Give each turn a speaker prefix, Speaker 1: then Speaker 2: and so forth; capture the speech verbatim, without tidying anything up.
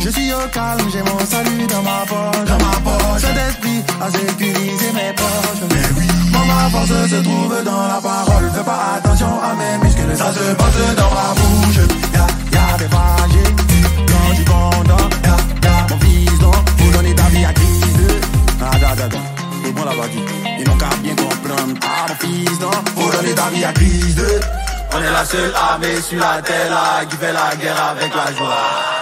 Speaker 1: Je suis au calme, j'ai mon salut dans ma poche. Dans ma poche. Cet esprit a sécurisé mes poches. Mais oui. Moi, ma force se trouve dans la parole. Fais pas attention à mes muscles, ça se passe dans ma bouche. Y'a, y'a des fragile, quand tu condamnes. Y'a, y'a mon fils, non, faut donner ta vie à Christ. Ah, da, da, da. C'est bon la partie. Ils n'ont qu'à bien comprendre. Ah, mon fils, non, faut donner ta vie à Christ. On est la seule armée sur la terre là qui fait la guerre avec la joie.